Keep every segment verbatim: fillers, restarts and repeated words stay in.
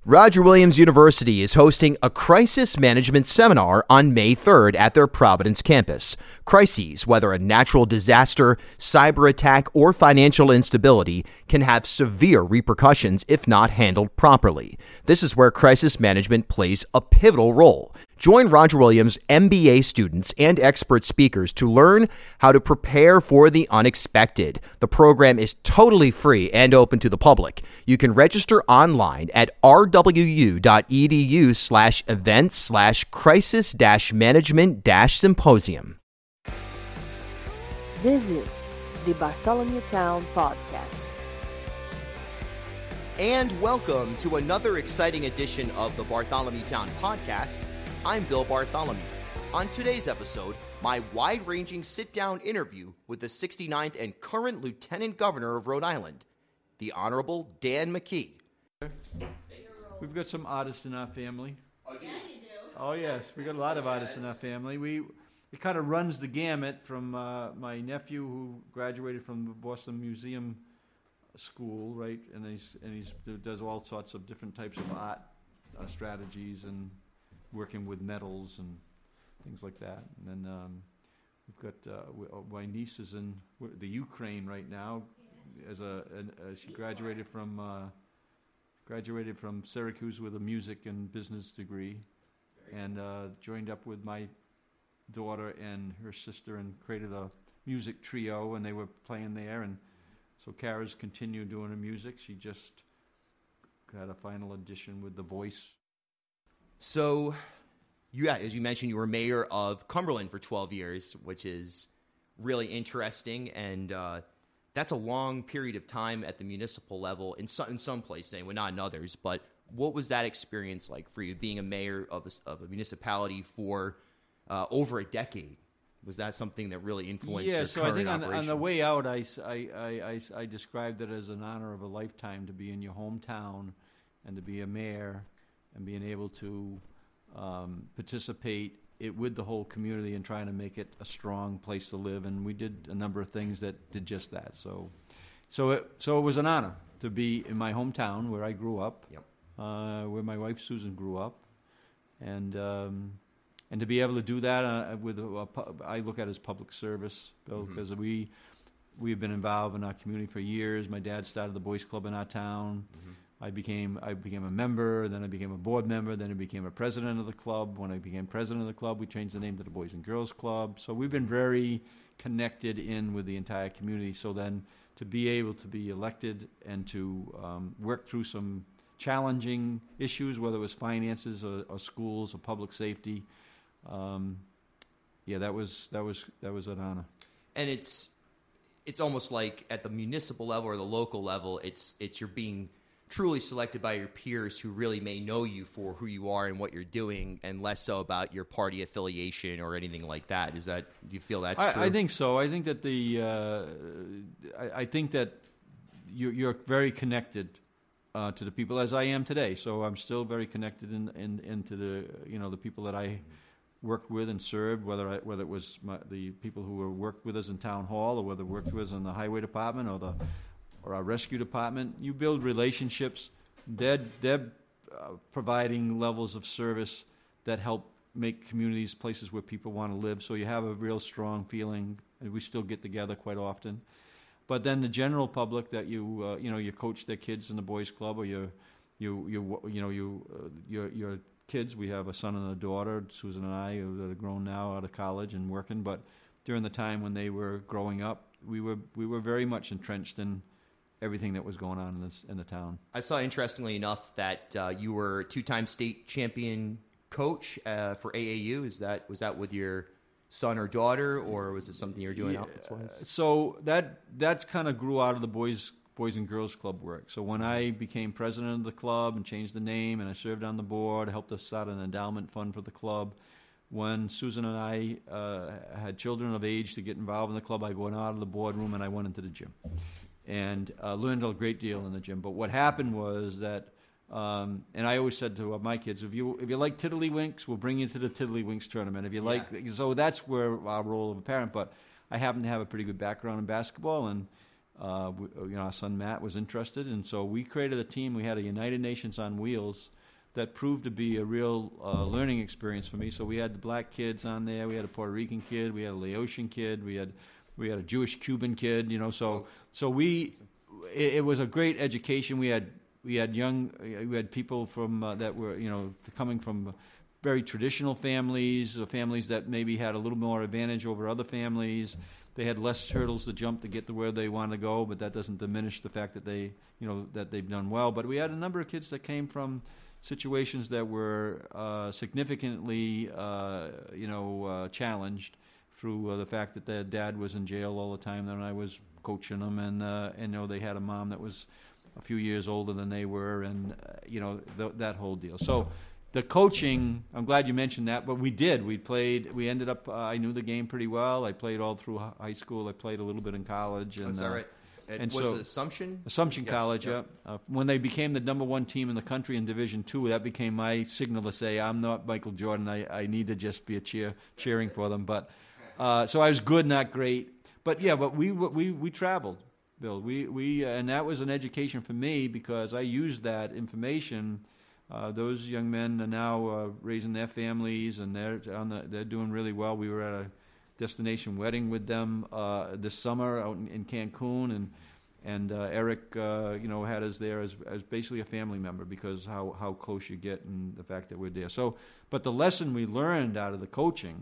Roger Williams University is hosting a crisis management seminar on May third at their Providence campus. Crises, whether a natural disaster, cyber attack, or financial instability, can have severe repercussions if not handled properly. This is where crisis management plays a pivotal role. Join Roger Williams M B A students and expert speakers to learn how to prepare for the unexpected. The program is totally free and open to the public. You can register online at rwu.edu slash events slash crisis dash management dash symposium. This is the Bartholomew Town Podcast. And welcome to another exciting edition of the Bartholomew Town Podcast. I'm Bill Bartholomew. On today's episode, my wide-ranging sit-down interview with the sixty-ninth and current Lieutenant Governor of Rhode Island, the Honorable Dan McKee. We've got some artists in our family. Oh, yeah, you do. Oh, yes. We've got a lot of artists in our family. We It kind of runs the gamut from uh, my nephew who graduated from the Boston Museum School, right? And he's and he's does all sorts of different types of art uh, strategies and working with metals and things like that. And then um, we've got uh, we, uh, my niece is in the Ukraine right now. Yes. As a, an, uh, she graduated from uh, graduated from Syracuse with a music and business degree, and uh, joined up with my daughter and her sister and created a music trio, and they were playing there. And so Kara's continued doing her music. She just got a final audition with The Voice. So, yeah, as you mentioned, you were mayor of Cumberland for twelve years, which is really interesting, and uh, that's a long period of time at the municipal level in some, in some places, anyway, not in others. But what was that experience like for you, being a mayor of a, of a municipality for uh, over a decade? Was that something that really influenced yeah, your so current I think on the, on the operation? way out, I, I, I, I, I described it as an honor of a lifetime to be in your hometown and to be a mayor and being able to um, participate it with the whole community and trying to make it a strong place to live. And we did a number of things that did just that. So, so it so it was an honor to be in my hometown where I grew up, Yep. uh, where my wife Susan grew up, and um, and to be able to do that uh, with a, a, I look at it as public service, Bill, Mm-hmm. because we we've been involved in our community for years. My dad started the Boys Club in our town. Mm-hmm. I became I became a member, then I became a board member, then I became a president of the club. When I became president of the club, we changed the name to the Boys and Girls Club. So we've been very connected in with the entire community. So then to be able to be elected and to um, work through some challenging issues, whether it was finances or, or schools or public safety, um, yeah, that was that was that was an honor. And it's it's almost like at the municipal level or the local level, it's it's you're being truly selected by your peers who really may know you for who you are and what you're doing, and less so about your party affiliation or anything like that. Is that, do you feel that's I, true? I think so. I think that the uh, I, I think that you're, you're very connected uh, to the people, as I am today. So I'm still very connected in, in into the you know the people that I worked with and served, whether I, whether it was my, the people who were worked with us in town hall, or whether worked with us in the highway department or the or our rescue department. You build relationships. They're, they're uh, providing levels of service that help make communities places where people want to live. So you have a real strong feeling, and we still get together quite often. But then the general public that you uh, you know you coach their kids in the boys club, or you you you you know you uh, your your kids. We have a son and a daughter, Susan and I, who are grown now out of college and working. But during the time when they were growing up, we were we were very much entrenched in everything that was going on in, this, in the town. I saw, interestingly enough, that uh, you were a two-time state champion coach uh, for A A U. Is that was that with your son or daughter, or was it something you were doing Yeah, outfits-wise? So that that's kind of grew out of the boys boys and girls club work. So when I became president of the club and changed the name, and I served on the board, helped us start an endowment fund for the club. When Susan and I uh, had children of age to get involved in the club, I went out of the boardroom and I went into the gym, and uh, learned a great deal in the gym. But what happened was that, um, and I always said to my kids, if you if you like Tiddlywinks, we'll bring you to the Tiddlywinks tournament. If you like, Yeah. so that's where our role of a parent. But I happen to have a pretty good background in basketball, and uh, we, you know, our son Matt was interested, and so we created a team. We had a United Nations on Wheels that proved to be a real uh, learning experience for me. So we had the black kids on there, we had a Puerto Rican kid, we had a Laotian kid, we had we had a Jewish Cuban kid. You know, so so we it, it was a great education. We had we had young we had people from uh, that were you know coming from very traditional families, uh, families that maybe had a little more advantage over other families. They had less hurdles to jump to get to where they want to go, but that doesn't diminish the fact that they, you know, that they've done well. But we had a number of kids that came from situations that were uh, significantly, uh, you know, uh, challenged through uh, the fact that their dad was in jail all the time when I was coaching them, and uh, and you know they had a mom that was a few years older than they were, and uh, you know th- that whole deal. So. The coaching, I'm glad you mentioned that, but we did. We played, we ended up, uh, I knew the game pretty well. I played all through high school. I played a little bit in college. And, Is that uh, right? It, and was so, it Assumption? Assumption Yes, College, yeah. yeah. Uh, when they became the number one team in the country in Division Two, that became my signal to say, I'm not Michael Jordan. I, I need to just be a cheer cheering for them. But uh, so I was good, not great. But yeah, but we we we traveled, Bill. We we and that was an education for me because I used that information. Uh, those young men are now uh, raising their families, and they're on the, they're doing really well. We were at a destination wedding with them uh, this summer out in, in Cancun, and and uh, Eric, uh, you know, had us there as as basically a family member because how how close you get and the fact that we're there. So, but the lesson we learned out of the coaching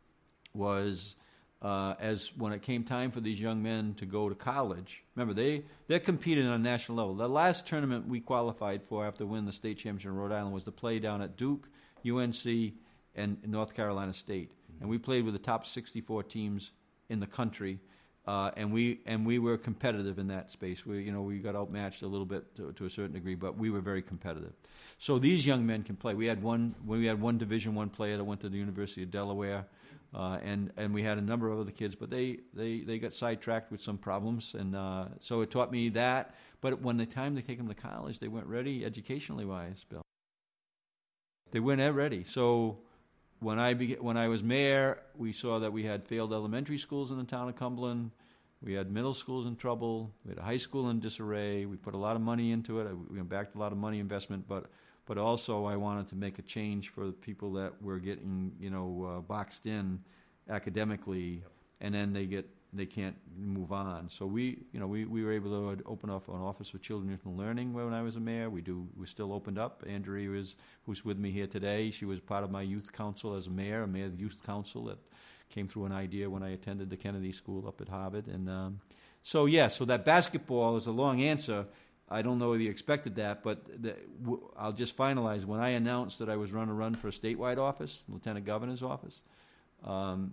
was. Uh, as when it came time for these young men to go to college, remember they they're competing on a national level. The last tournament we qualified for after winning the state championship in Rhode Island was to play down at Duke, U N C, and North Carolina State, mm-hmm. and we played with the top sixty-four teams in the country, uh, and we and we were competitive in that space. We you know we got outmatched a little bit to, to a certain degree, but we were very competitive. So these young men can play. We had one we had one Division One player that went to the University of Delaware. Uh, and, and we had a number of other kids, but they, they, they got sidetracked with some problems. And uh, so it taught me that. But when the time to take them to college, they weren't ready educationally wise, Bill. They weren't ready. So when I be, when I was mayor, we saw that we had failed elementary schools in the town of Cumberland. We had middle schools in trouble. We had a high school in disarray. We put a lot of money into it. We backed a lot of money investment, but But also, I wanted to make a change for the people that were getting, you know, uh, boxed in academically, yep. and then they get they can't move on. So we, you know, we, we were able to open up an office for children, youth, and learning when I was a mayor. We do we still opened up. Andrea is who's with me here today. She was part of my youth council as a mayor, a mayor youth council that came through an idea when I attended the Kennedy School up at Harvard. And um, so yeah, so that basketball is a long answer. I don't know whether you expected that, but the, w- I'll just finalize. When I announced that I was running a run for a statewide office, Lieutenant Governor's office, um,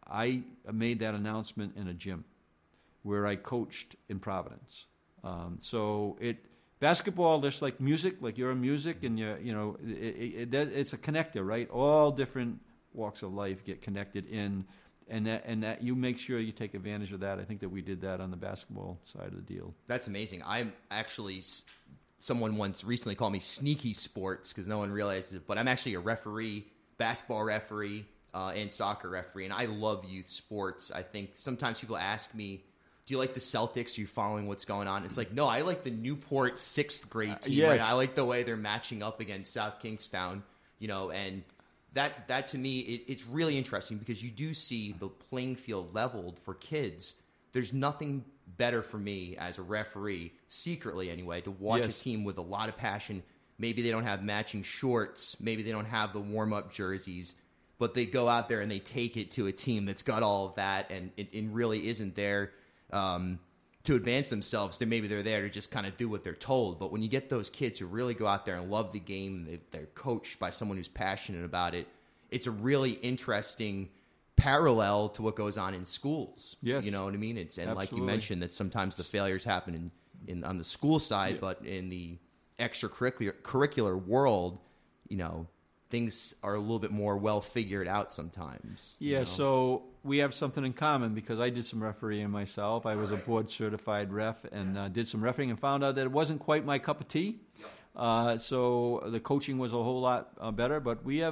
I made that announcement in a gym where I coached in Providence. Um, so it basketball, just like music, like you're in music, and you you know it, it, it, it's a connector, right? All different walks of life get connected in. And that, and that you make sure you take advantage of that. I think that we did that on the basketball side of the deal. That's amazing. I'm actually, someone once recently called me sneaky sports because no one realizes it, but I'm actually a referee, basketball referee, uh, and soccer referee, and I love youth sports. I think sometimes people ask me, do you like the Celtics? Are you following what's going on? It's like, no, I like the Newport sixth grade team. Uh, yes. Right? I like the way they're matching up against South Kingstown, you know, and That that to me, it, it's really interesting because you do see the playing field leveled for kids. There's nothing better for me as a referee, secretly anyway, to watch yes. a team with a lot of passion. Maybe they don't have matching shorts. Maybe they don't have the warm-up jerseys. But they go out there and they take it to a team that's got all of that and it, it really isn't there um, to advance themselves. Then maybe they're there to just kind of do what they're told. But when you get those kids who really go out there and love the game, they, they're coached by someone who's passionate about it, it's a really interesting parallel to what goes on in schools. Yes. You know what I mean? It's and Absolutely. like you mentioned, that sometimes the failures happen in, in on the school side, yeah. but in the extracurricular curricular world, you know, things are a little bit more well figured out sometimes. Yeah, you know? so we have something in common because I did some refereeing myself. I was a board certified ref and uh, did some refereeing and found out that it wasn't quite my cup of tea. Uh, so the coaching was a whole lot uh, better, but we have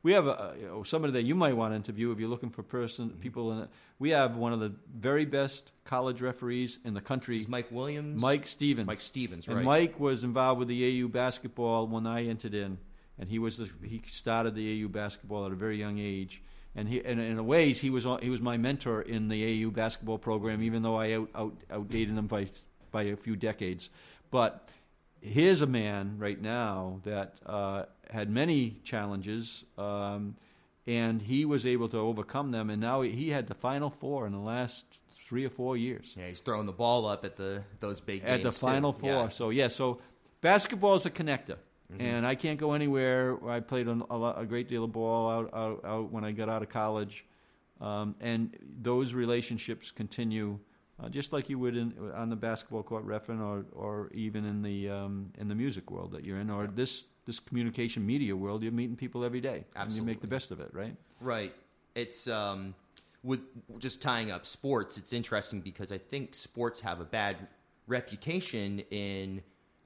we have a, you know, somebody that you might want to interview if you're looking for person Mm-hmm. people in it. We have one of the very best college referees in the country. This is Mike Williams? Mike Stevens. Mike Stevens, And right. Mike was involved with the A U basketball when I entered in, and he was the, he started the A U basketball at a very young age. And he, and in a ways, he was he was my mentor in the A U basketball program, even though I out, out outdated him by by a few decades. But here's a man right now that uh, had many challenges, um, and he was able to overcome them. And now he, he had the Final Four in the last three or four years. Yeah, he's throwing the ball up at the those big At games the Final too. Four. Yeah. So yeah, so basketball is a connector. Mm-hmm. And I can't go anywhere. I played a, lot, a great deal of ball out, out, out when I got out of college, um, and those relationships continue, uh, just like you would in, on the basketball court, refereeing, or or even in the um, in the music world that you're in, or Yeah. this this communication media world. You're meeting people every day, and you make the Absolutely. best of it, right? Right. It's um, with just tying up sports. It's interesting because I think sports have a bad reputation in,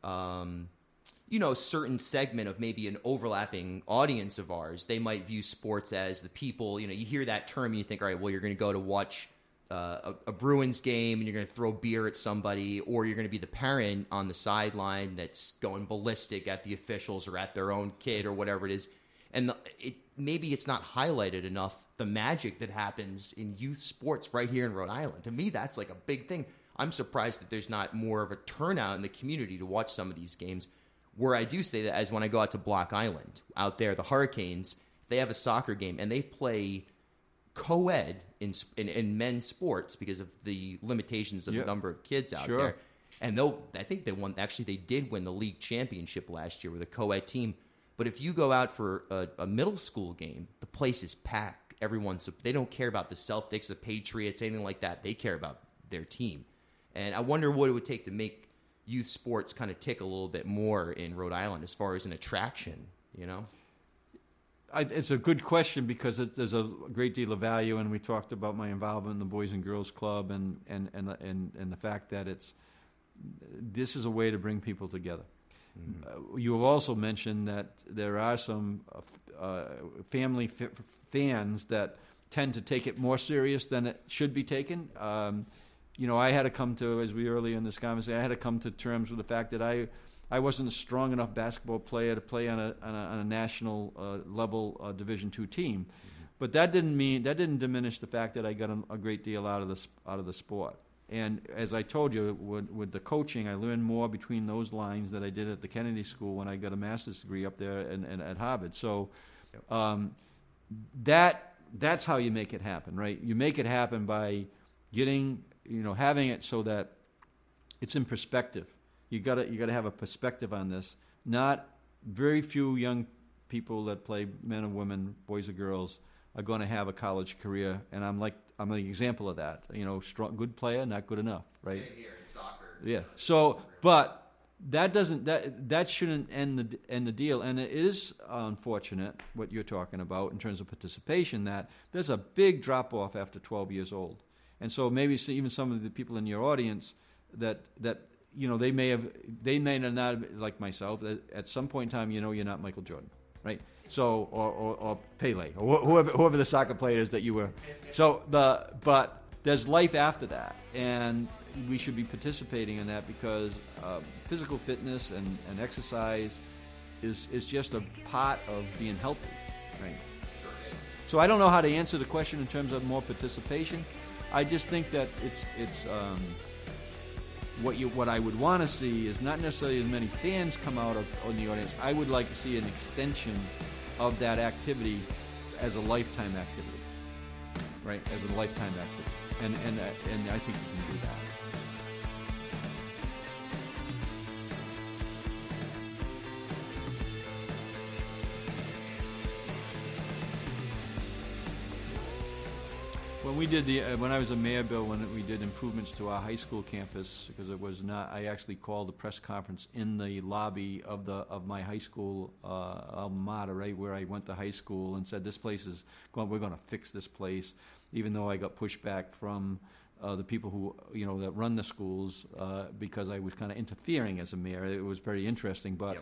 um, you know, a certain segment of maybe an overlapping audience of ours. They might view sports as the people. You know, you hear that term and you think, all right, well, you're going to go to watch uh, a, a Bruins game and you're going to throw beer at somebody, or you're going to be the parent on the sideline that's going ballistic at the officials or at their own kid or whatever it is. And the, it maybe it's not highlighted enough, the magic that happens in youth sports right here in Rhode Island. To me, that's like a big thing. I'm surprised that there's not more of a turnout in the community to watch some of these games. Where I do say that as when I go out to Block Island, out there, the Hurricanes, they have a soccer game, and they play co-ed in, in, in men's sports because of the limitations of Yeah. the number of kids out Sure. there. And they'll, I think they won, actually they did win the league championship last year with a co-ed team. But if you go out for a, a middle school game, the place is packed. Everyone's, they don't care about the Celtics, the Patriots, anything like that. They care about their team. And I wonder what it would take to make youth sports kind of tick a little bit more in Rhode Island as far as an attraction, you know? I, it's a good question because it, there's a great deal of value, and we talked about my involvement in the Boys and Girls Club, and and and and, and the fact that it's this is a way to bring people together. Mm-hmm. Uh, you have also mentioned that there are some uh, family f- fans that tend to take it more serious than it should be taken. Um, you know, I had to come to, as we earlier in this conversation, I had to come to terms with the fact that I. I wasn't a strong enough basketball player to play on a on a, on a national uh, level uh, Division two team, mm-hmm. but that didn't mean that didn't diminish the fact that I got a, a great deal out of the out of the sport. And as I told you, with, with the coaching, I learned more between those lines that I did at the Kennedy School when I got a master's degree up there and, and at Harvard. So um, that that's how you make it happen, right? You make it happen by getting, you know, having it so that it's in perspective. You gotta you gotta have a perspective on this. Not very few young people that play, men and women, boys or girls, are going to have a college career, and I'm like I'm an example of that. You know, strong, good player, not good enough, right? Same here in soccer. Yeah. So, but that doesn't that that shouldn't end the end the deal. And it is unfortunate what you're talking about in terms of participation. That there's a big drop off after twelve years old, and so maybe see even some of the people in your audience that that. You know, they may have, they may not, like myself, at some point in time, you know, you're not Michael Jordan, right? So, or, or, or Pele, or whoever, whoever the soccer player is that you were. So, the, but there's life after that, and we should be participating in that because uh, physical fitness and, and exercise is, is just a part of being healthy, right? So I don't know how to answer the question in terms of more participation. I just think that it's, it's, um, What you what I would want to see is not necessarily as many fans come out of, of the audience. I would like to see an extension of that activity as a lifetime activity, right? As a lifetime activity, and and uh, and I think you can do that. When we did the, uh, when I was a mayor, Bill, when we did improvements to our high school campus, because it was not, I actually called a press conference in the lobby of the of my high school uh, alma mater, right, where I went to high school, and said, this place is going, we're going to fix this place, even though I got pushback from uh, the people who, you know, that run the schools, uh, because I was kind of interfering as a mayor. It was very interesting, but. Yep.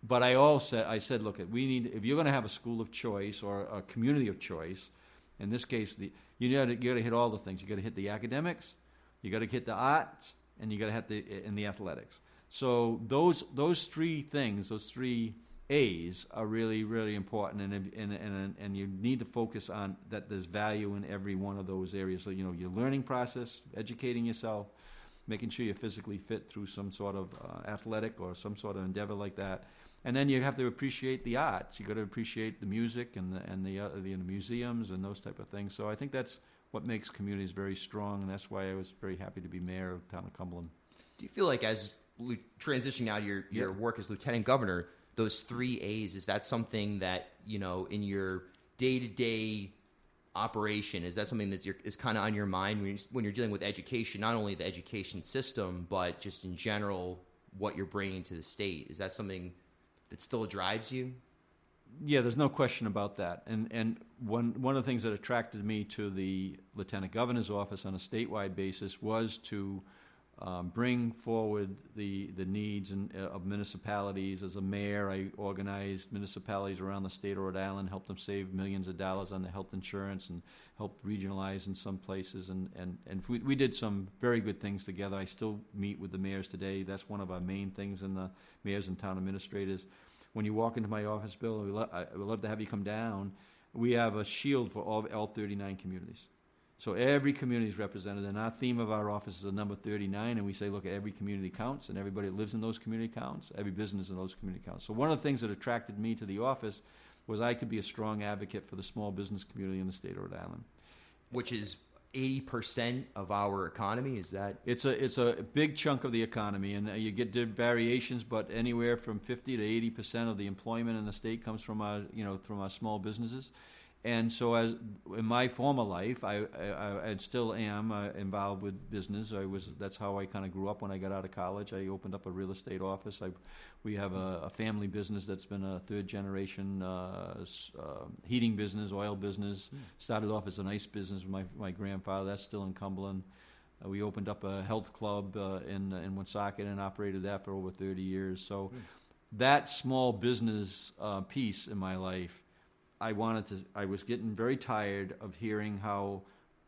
but I also I said, look, we need if you're going to have a school of choice or a community of choice. In this case, the you got to you got to hit all the things. You got to hit the academics, you got to hit the arts, and you got to hit the in the athletics. So those those three things, those three A's, are really really important, and and and and you need to focus on that. There's value in every one of those areas. So you know your learning process, educating yourself, making sure you're physically fit through some sort of uh, athletic or some sort of endeavor like that. And then you have to appreciate the arts. You got to appreciate the music and the and the, uh, the, the museums and those type of things. So I think that's what makes communities very strong, and that's why I was very happy to be mayor of the town of Cumberland. Do you feel like as transitioning out of your, your Yep. work as lieutenant governor, those three A's, is that something that, you know, in your day-to-day operation, is that something that is kind of on your mind when you're, when you're dealing with education, not only the education system, but just in general, what you're bringing to the state? Is that something that still drives you? Yeah, there's no question about that. And and one one of the things that attracted me to the lieutenant governor's office on a statewide basis was to um, bring forward the the needs and, uh, of municipalities. As a mayor, I organized municipalities around the state of Rhode Island, helped them save millions of dollars on the health insurance, and helped regionalize in some places. And, and, and we, we did some very good things together. I still meet with the mayors today. That's one of our main things in the mayors and town administrators. When you walk into my office, Bill, we lo- I would love to have you come down. We have a shield for all, all thirty-nine communities. So every community is represented, and our theme of our office is the number thirty-nine, and we say, look, every community counts, and everybody that lives in those community counts, every business in those community counts. So one of the things that attracted me to the office was I could be a strong advocate for the small business community in the state of Rhode Island. Which is eighty percent of our economy, is that? It's a it's a big chunk of the economy, and uh, you get variations, but anywhere from fifty to eighty percent of the employment in the state comes from our you know from our small businesses. And so, as in my former life, I, I, I still am uh, involved with business. I was that's how I kind of grew up. When I got out of college, I opened up a real estate office. I, we have a, a family business that's been a third generation uh, uh, heating business, oil business. Mm. Started off as an ice business with my my grandfather. That's still in Cumberland. Uh, we opened up a health club uh, in in Woonsocket and operated that for over thirty years. So, mm. that small business uh, piece in my life, I wanted to. I was getting very tired of hearing how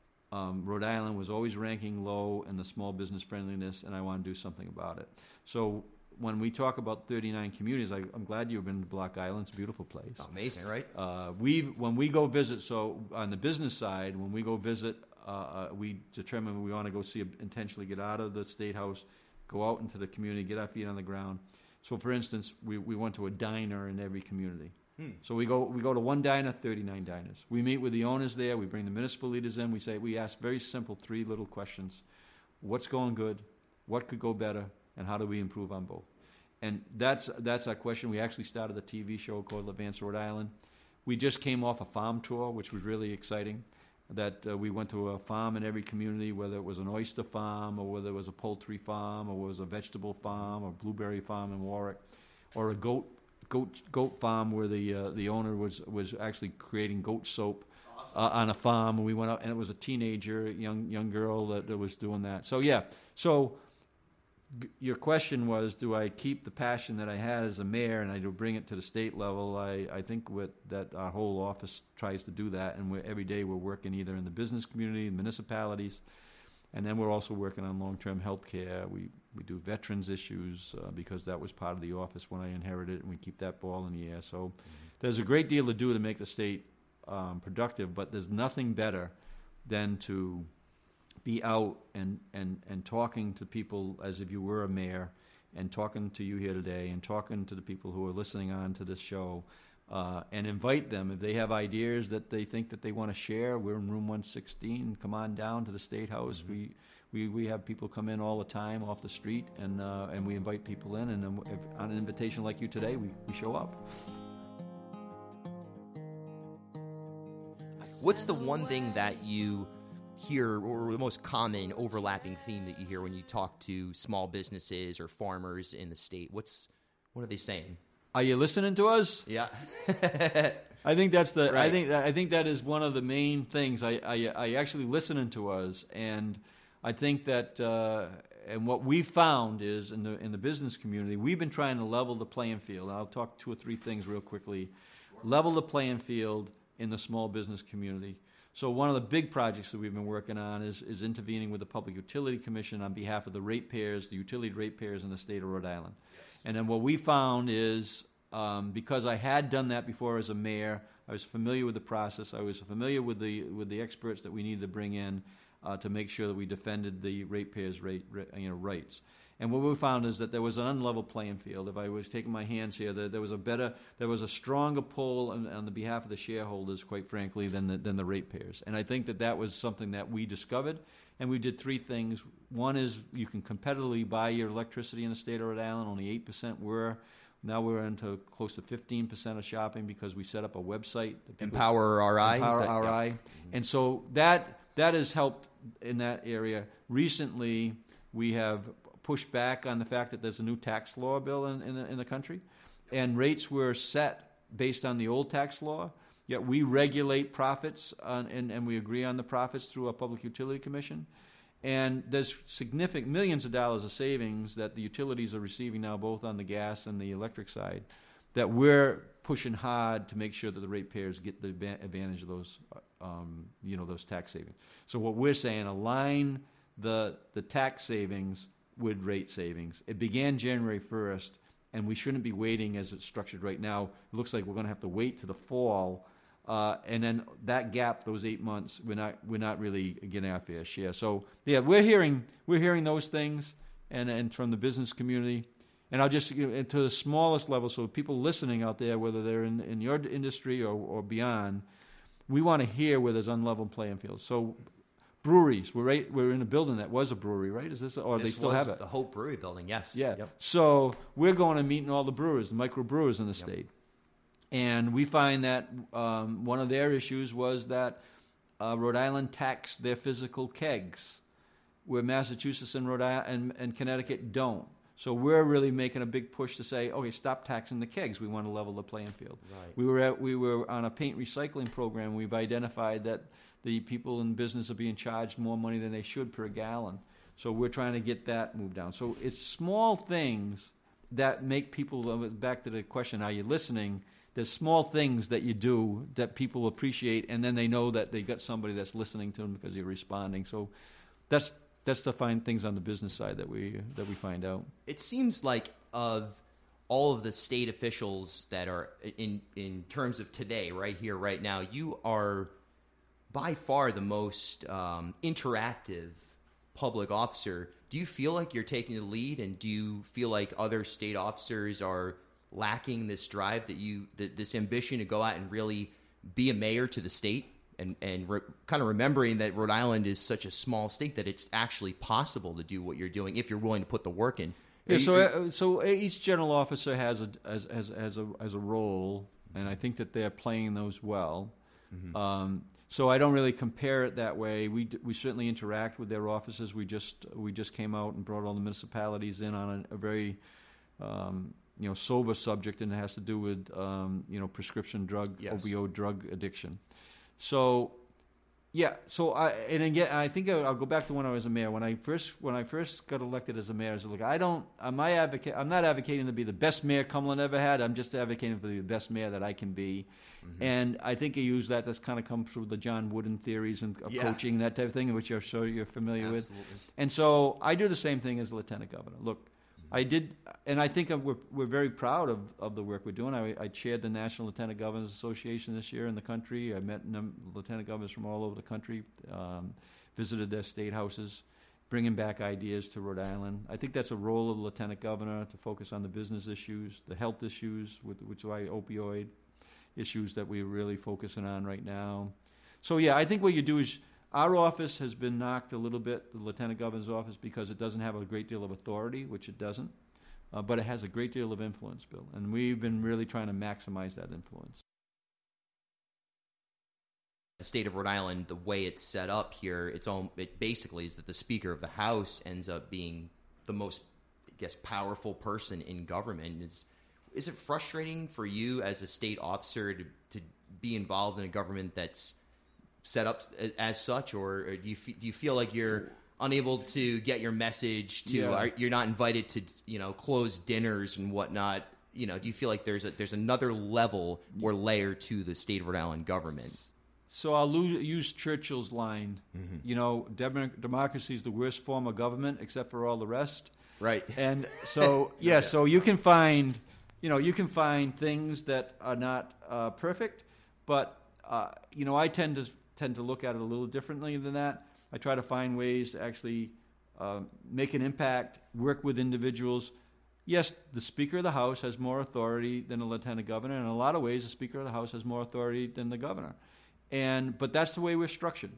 um, Rhode Island was always ranking low in the small business friendliness, and I want to do something about it. So when we talk about thirty-nine communities, I, I'm glad you've been to Block Island. It's a beautiful place. Oh, amazing, right? Uh, we when we go visit. So on the business side, when we go visit, uh, uh, we determine we want to go see intentionally get out of the State House, go out into the community, get our feet on the ground. So, for instance, we, we went to a diner in every community. Hmm. So we go we go to one diner, thirty-nine diners. We meet with the owners there. We bring the municipal leaders in. We say we ask very simple three little questions: what's going good, what could go better, and how do we improve on both? And that's that's our question. We actually started a T V show called Advance Rhode Island. We just came off a farm tour, which was really exciting. That uh, we went to a farm in every community, whether it was an oyster farm or whether it was a poultry farm or it was a vegetable farm or blueberry farm in Warwick, or a goat. Goat goat farm where the uh, the owner was was actually creating goat soap awesome. uh, on a farm, and we went out, and it was a teenager, young young girl that, that was doing that. So yeah, so g- your question was, do I keep the passion that I had as a mayor, and I do bring it to the state level? I, I think with, that our whole office tries to do that, and we're, every day we're working either in the business community, the municipalities. And then we're also working on long-term health care. We, we do veterans issues uh, because that was part of the office when I inherited it, and we keep that ball in the air. So mm-hmm. there's a great deal to do to make the state um, productive, but there's nothing better than to be out and, and, and talking to people as if you were a mayor, and talking to you here today, and talking to the people who are listening on to this show. Uh, and invite them if they have ideas that they think that they want to share. We're in room one sixteen. Come on down to the State House. Mm-hmm. We, we we have people come in all the time off the street, and uh, and we invite people in. And then if, on an invitation like you today, we, we show up. What's the one thing that you hear, or the most common overlapping theme that you hear when you talk to small businesses or farmers in the state? What's what are they saying? Are you listening to us? Yeah. I think that's the. Right. I think I think that is one of the main things. I I, I actually listening to us, and I think that uh, and what we found is in the in the business community, we've been trying to level the playing field. I'll talk two or three things real quickly. Level the playing field in the small business community. So one of the big projects that we've been working on is, is intervening with the Public Utility Commission on behalf of the ratepayers, the utility ratepayers in the state of Rhode Island. Yes. And then what we found is, um, because I had done that before as a mayor, I was familiar with the process. I was familiar with the with the experts that we needed to bring in uh, to make sure that we defended the ratepayers' rate, you know, rights. And what we found is that there was an unlevel playing field. If I was taking my hands here, there, there was a better, there was a stronger pull on, on the behalf of the shareholders, quite frankly, than the, than the ratepayers. And I think that that was something that we discovered. And we did three things. One is you can competitively buy your electricity in the state of Rhode Island. Only eight percent were. Now we're into close to fifteen percent of shopping because we set up a website. Empower R I. Empower that, R I. Yeah. And so that that has helped in that area. Recently, we have pushed back on the fact that there's a new tax law bill in, in, the, in the country, and rates were set based on the old tax law, yet we regulate profits on, and, and we agree on the profits through a Public Utility Commission. And there's significant millions of dollars of savings that the utilities are receiving now, both on the gas and the electric side, that we're pushing hard to make sure that the ratepayers get the advantage of those, um, you know, those tax savings. So what we're saying, align the the tax savings with rate savings. It began January first, and we shouldn't be waiting as it's structured right now. It looks like we're going to have to wait to the fall, uh, and then that gap, those eight months, we're not we're not really getting our fair share. So yeah, we're hearing we're hearing those things, and and from the business community, and I'll just, you know, to the smallest level. So people listening out there, whether they're in in your industry or or beyond, we want to hear where there's unlevel playing fields. So. Breweries. We're right. We're in a building that was a brewery, right? Is this, or this they still was have it? The Hope Brewery building, yes. Yeah. Yep. So we're going and meeting all the brewers, the microbrewers in the yep. state, and we find that um, one of their issues was that uh, Rhode Island taxed their physical kegs, where Massachusetts and Rhode Island and, and Connecticut don't. So we're really making a big push to say, okay, stop taxing the kegs. We want to level the playing field. Right. We were at, we were on a paint recycling program. We've identified that the people in business are being charged more money than they should per gallon. So we're trying to get that moved down. So it's small things that make people, back to the question, are you listening? There's small things that you do that people appreciate, and then they know that they got somebody that's listening to them because you're responding. So that's that's the fine things on the business side that we that we find out. It seems like of all of the state officials that are in in terms of today, right here, right now, you are by far the most um, interactive public officer. Do you feel like you're taking the lead, and do you feel like other state officers are lacking this drive, that you, th- this ambition to go out and really be a mayor to the state, and, and re- kind of remembering that Rhode Island is such a small state that it's actually possible to do what you're doing if you're willing to put the work in? Yeah, so uh, so each general officer has a has, has, has a has a role, and I think that they're playing those well. Mm-hmm. Um, So I don't really compare it that way. We we certainly interact with their offices. We just we just came out and brought all the municipalities in on a, a very um, you know sober subject, and it has to do with um, you know prescription drug, yes. opioid drug addiction. So yeah, so I and again I think I'll go back to when I was a mayor. When I first when I first got elected as a mayor, I was like, I don't I'm my advocate. I'm not advocating to be the best mayor Cumberland ever had. I'm just advocating for the best mayor that I can be. Mm-hmm. And I think I use that. That's kind of come through the John Wooden theories and of yeah. coaching, that type of thing, which I'm sure you're familiar Absolutely. with. And so I do the same thing as the lieutenant governor. Look, mm-hmm. I did, and I think we're we're very proud of, of the work we're doing. I, I chaired the National Lieutenant Governors Association this year in the country. I met num- lieutenant governors from all over the country, um, visited their state houses, bringing back ideas to Rhode Island. I think that's a role of the lieutenant governor, to focus on the business issues, the health issues, with, which is why opioid issues that we're really focusing on right now. So yeah, I think what you do is, our office has been knocked a little bit, the lieutenant governor's office, because it doesn't have a great deal of authority, which it doesn't, uh, but it has a great deal of influence, Bill, and we've been really trying to maximize that influence. The state of Rhode Island, the way it's set up here, it's all, it basically is that the Speaker of the House ends up being the most, I guess, powerful person in government. It's, is it frustrating for you as a state officer to, to be involved in a government that's set up as, as such, or, or do you do you feel like you're unable to get your message to, Yeah. are, you're not invited to, you know, closed dinners and whatnot. You know, do you feel like there's a, there's another level or layer to the state of Rhode Island government? So I'll lo- use Churchill's line. Mm-hmm. You know, dem- democracy is the worst form of government except for all the rest. Right. And so, yeah, yeah, so you can find, you know, you can find things that are not uh, perfect, but, uh, you know, I tend to tend to look at it a little differently than that. I try to find ways to actually uh, make an impact, work with individuals. Yes, the Speaker of the House has more authority than the Lieutenant Governor, and in a lot of ways, the Speaker of the House has more authority than the Governor. And but that's the way we're structured.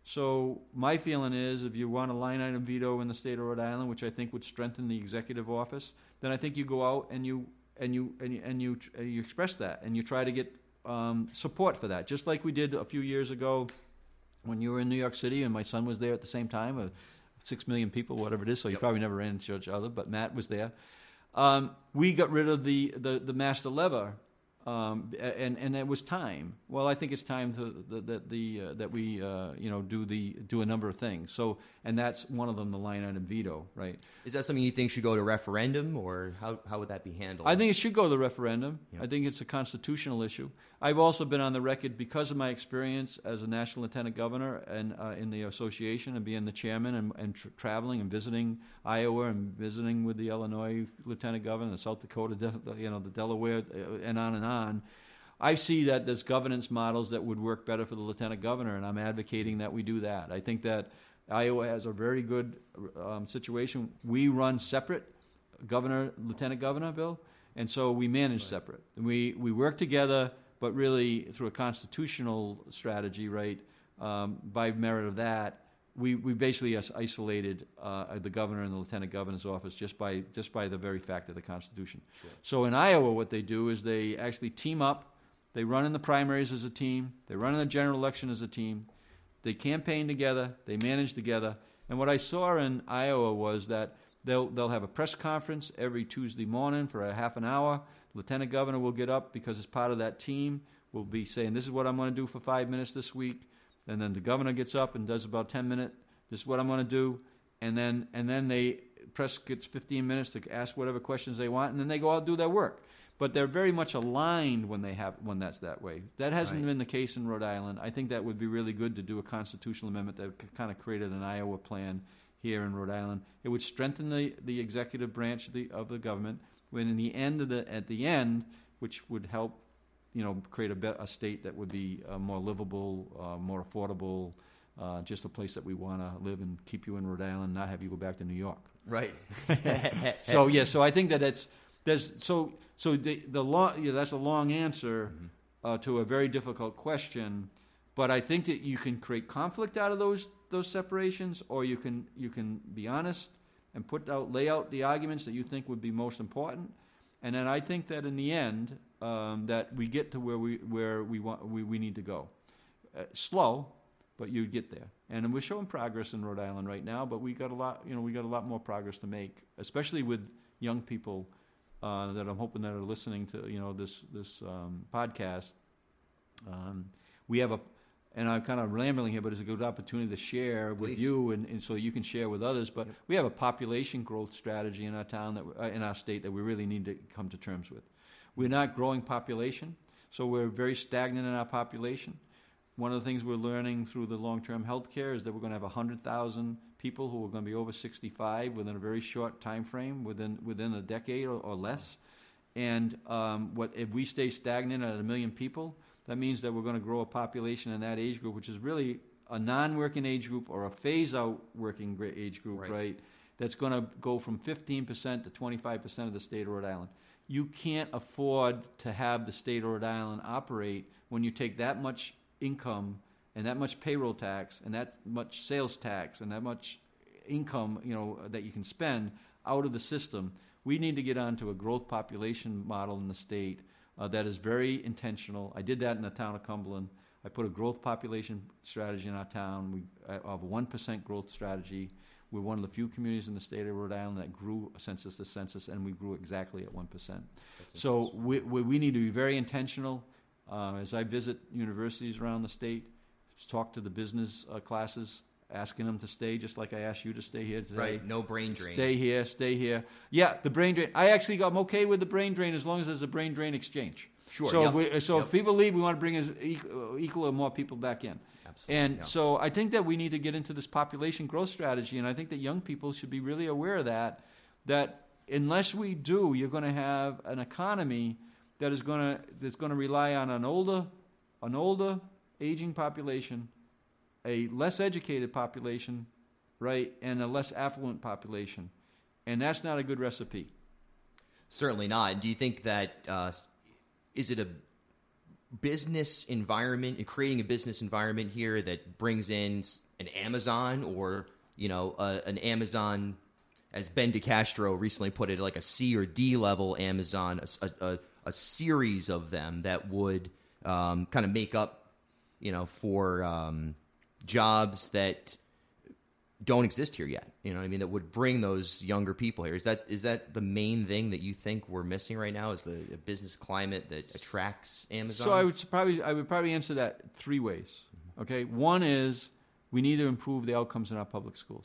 So my feeling is, if you want a line item veto in the state of Rhode Island, which I think would strengthen the executive office, then I think you go out and you and you and you and you, and you express that, and you try to get um, support for that, just like we did a few years ago when you were in New York City, and my son was there at the same time. Uh, Six million people, whatever it is. So you Yep. probably never ran into each other, but Matt was there. Um, we got rid of the, the, the master lever, um, and and it was time. Well, I think it's time to, that the, the, uh, that we uh, you know do the do a number of things. So, and that's one of them, the line item veto, right? Is that something you think should go to referendum, or how how would that be handled? I think it should go to the referendum. Yeah. I think it's a constitutional issue. I've also been on the record because of my experience as a national lieutenant governor and uh, in the association and being the chairman and, and tra- traveling and visiting Iowa and visiting with the Illinois lieutenant governor, the South Dakota, De- you know, the Delaware, uh, and on and on. I see that there's governance models that would work better for the lieutenant governor, and I'm advocating that we do that. I think that Iowa has a very good um, situation. We run separate, governor, lieutenant governor, Bill, and so we manage right. separate. We we work together, but really through a constitutional strategy, right? Um, by merit of that, we we basically has isolated uh, the governor and the lieutenant governor's office just by just by the very fact of the Constitution. Sure. So in Iowa, what they do is they actually team up. They run in the primaries as a team. They run in the general election as a team. They campaign together. They manage together. And what I saw in Iowa was that they'll they'll have a press conference every Tuesday morning for a half an hour. The lieutenant governor will get up because as part of that team, will be saying, this is what I'm going to do for five minutes this week. And then the governor gets up and does about ten minutes. This is what I'm going to do. And then and then they press gets fifteen minutes to ask whatever questions they want, and then they go out and do their work. But they're very much aligned when they have when that's that way. That hasn't Right. been the case in Rhode Island. I think that would be really good to do a constitutional amendment that kind of created an Iowa plan here in Rhode Island. It would strengthen the, the executive branch of the, of the government. When in the end of the at the end, which would help, you know, create a, be- a state that would be uh, more livable, uh, more affordable, uh, just a place that we want to live and keep you in Rhode Island, not have you go back to New York. Right. So yeah, so I think that it's there's so so the the long you know, that's a long answer mm-hmm. uh, to a very difficult question, but I think that you can create conflict out of those those separations, or you can you can be honest and put out lay out the arguments that you think would be most important, and then I think that in the end um, that we get to where we where we want we, we need to go. Uh, slow, but you get there, and we're showing progress in Rhode Island right now. But we got a lot, you know, we got a lot more progress to make, especially with young people uh, that I'm hoping that are listening to, you know, this this um, podcast. Um, we have a, and I'm kind of rambling here, but it's a good opportunity to share with Please. you, and, and so you can share with others. But yep. we have a population growth strategy in our town that uh, in our state that we really need to come to terms with. We're not growing population, so we're very stagnant in our population. One of the things we're learning through the long-term health care is that we're going to have one hundred thousand people who are going to be over sixty-five within a very short time frame, within within a decade or, or less. And um, what if we stay stagnant at a million people, that means that we're going to grow a population in that age group, which is really a non-working age group or a phase-out working age group, right? right that's going to go from fifteen percent to twenty-five percent of the state of Rhode Island. You can't afford to have the state of Rhode Island operate when you take that much income and that much payroll tax and that much sales tax and that much income, you know, that you can spend out of the system. We need to get onto a growth population model in the state uh, that is very intentional. I did that in the town of Cumberland. I put a growth population strategy in our town. We have a one percent growth strategy. We're one of the few communities in the state of Rhode Island that grew census to census, and we grew exactly at one percent. So we, we, we need to be very intentional. Uh, as I visit universities around the state, talk to the business uh, classes, asking them to stay, just like I asked you to stay here today. Right, no brain drain. Stay here, stay here. Yeah, the brain drain. I actually, I'm okay with the brain drain as long as there's a brain drain exchange. Sure. So, yep. if, we, so yep. if people leave, we want to bring as equal, equal or more people back in. Absolutely. And yeah. so I think that we need to get into this population growth strategy, and I think that young people should be really aware of that, that unless we do, you're going to have an economy that is going to that's going to rely on an older, an older, aging population, a less educated population, right, and a less affluent population, and that's not a good recipe. Certainly not. Do you think that uh, is it a business environment, creating a business environment here that brings in an Amazon or you know uh, an Amazon, as Ben DeCastro recently put it, like a C or D level Amazon, a, a, a series of them that would um, kind of make up, you know, for um, jobs that don't exist here yet. You know what I mean? That would bring those younger people here. Is that is that the main thing that you think we're missing right now? Is the a business climate that attracts Amazon? So I would probably I would probably answer that three ways. Okay, one is we need to improve the outcomes in our public schools.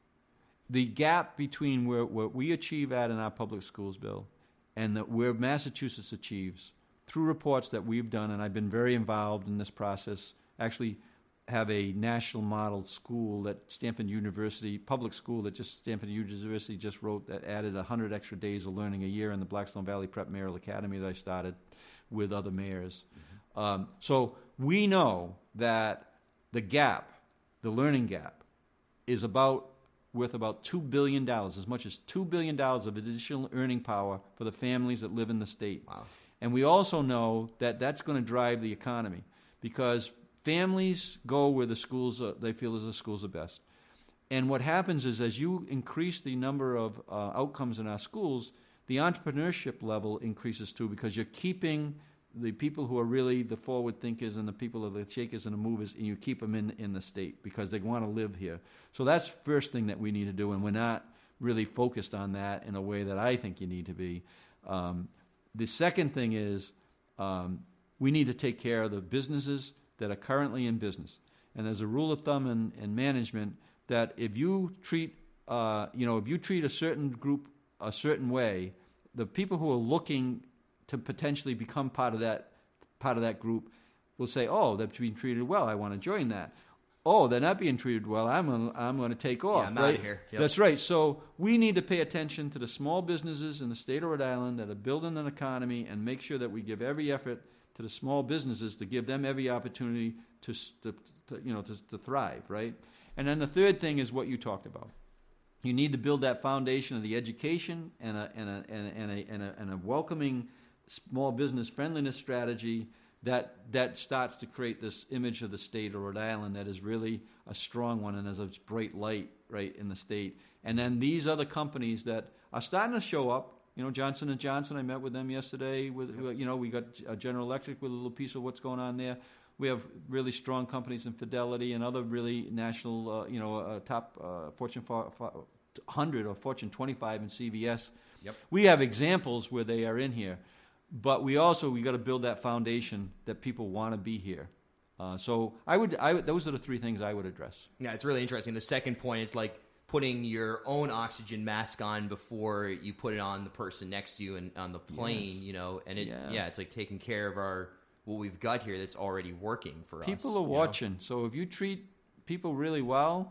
The gap between where what we achieve at in our public schools, Bill, and that where Massachusetts achieves through reports that we've done, and I've been very involved in this process. Actually, have a national model school that Stanford University, public school that just Stanford University just wrote that added one hundred extra days of learning a year in the Blackstone Valley Prep Mayoral Academy that I started with other mayors. Mm-hmm. Um, so we know that the gap, the learning gap, is about worth about two billion dollars, as much as two billion dollars of additional earning power for the families that live in the state. Wow. And we also know that that's going to drive the economy because families go where the schools are, they feel as the schools are best. And what happens is as you increase the number of uh, outcomes in our schools, the entrepreneurship level increases too because you're keeping the people who are really the forward thinkers and the people who are the shakers and the movers, and you keep them in, in the state because they want to live here. So that's the first thing that we need to do, and we're not really focused on that in a way that I think you need to be. Um, the second thing is um, we need to take care of the businesses that are currently in business. And there's a rule of thumb in, in management that if you treat, uh, you know, if you treat a certain group a certain way, the people who are looking to potentially become part of that part of that group will say, "Oh, they're being treated well. I want to join that." Oh, they're not being treated well. I'm gonna, I'm going to take off. Yeah, I'm right? out of here. Yep. That's right. So we need to pay attention to the small businesses in the state of Rhode Island that are building an economy and make sure that we give every effort to the small businesses to give them every opportunity to, to, to you know to, to thrive. Right. And then the third thing is what you talked about. You need to build that foundation of the education and a and a and a, and a, and a, and a welcoming small business friendliness strategy that that starts to create this image of the state of Rhode Island that is really a strong one and is a bright light right in the state. And then these other companies that are starting to show up, you know, Johnson and Johnson, I met with them yesterday. With you know, we got General Electric with a little piece of what's going on there. We have really strong companies in Fidelity and other really national, uh, you know, uh, top uh, Fortune one hundred or Fortune twenty-five in C V S. Yep. We have examples where they are in here. But we also we got to build that foundation that people want to be here. Uh, so I would, I would, those are the three things I would address. Yeah, it's really interesting. The second point, it's like putting your own oxygen mask on before you put it on the person next to you and on the plane. Yes. You know, and it yeah. Yeah. it's like taking care of our what we've got here that's already working for us. People are you know? watching. So if you treat people really well,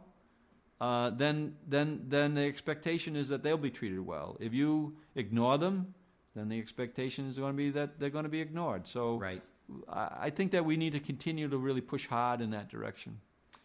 uh, then then then the expectation is that they'll be treated well. If you ignore them, then the expectation is going to be that they're going to be ignored. So right. I, I think that we need to continue to really push hard in that direction.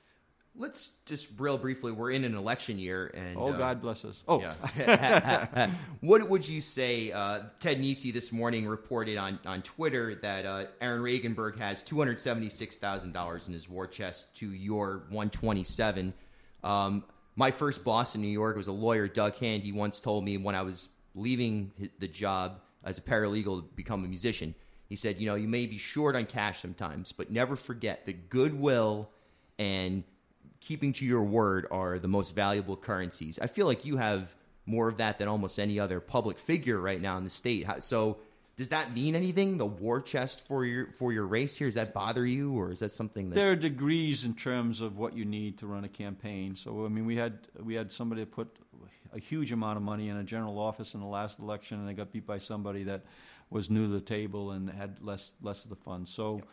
Let's just real briefly, we're in an election year. and Oh, uh, God bless us. Oh. Yeah. What would you say, uh, Ted Nesi this morning reported on, on Twitter that uh, Aaron Regenberg has two hundred seventy-six thousand dollars in his war chest to your one hundred twenty-seven. Um, my first boss in New York was a lawyer, Doug Hand. He once told me when I was leaving the job as a paralegal to become a musician, he said, you know, you may be short on cash sometimes, but never forget that goodwill and keeping to your word are the most valuable currencies. I feel like you have more of that than almost any other public figure right now in the state. So Does that mean anything? The war chest for your for your race here, does that bother you, or is that something that there are degrees in terms of what you need to run a campaign? So I mean, we had we had somebody put a huge amount of money in a general office in the last election, and they got beat by somebody that was new to the table and had less less of the funds. So. Yep.